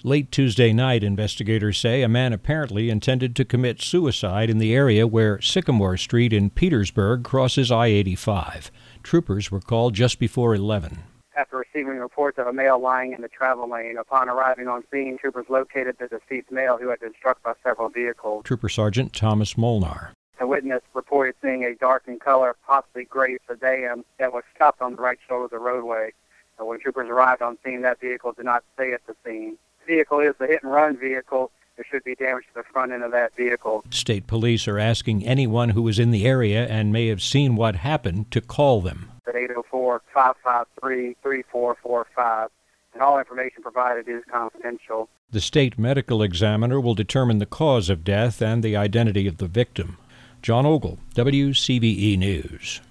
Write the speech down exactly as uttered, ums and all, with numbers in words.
Late Tuesday night, investigators say a man apparently intended to commit suicide in the area where Sycamore Street in Petersburg crosses I eighty-five. Troopers were called just before eleven. After receiving reports of a male lying in the travel lane, upon arriving on scene, troopers located the deceased male who had been struck by several vehicles. Trooper Sergeant Thomas Molnar. The witness reported seeing a dark in color, possibly gray sedan that was stopped on the right shoulder of the roadway. And when troopers arrived on scene, that vehicle did not stay at the scene. The vehicle is the hit-and-run vehicle. There should be damage to the front end of that vehicle. State police are asking anyone who was in the area and may have seen what happened to call them. At eight oh four, five five three, three four four five, and all information provided is confidential. The state medical examiner will determine the cause of death and the identity of the victim. John Ogle, W C B E News.